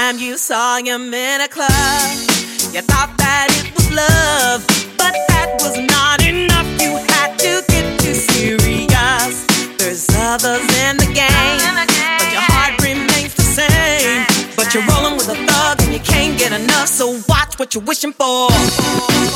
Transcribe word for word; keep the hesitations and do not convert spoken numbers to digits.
time you saw him in a club, you thought that it was love, but that was not enough. You had to get too serious. There's others in the game, but your heart remains the same. But you're rolling with a thug and you can't get enough, so watch what you're wishing for.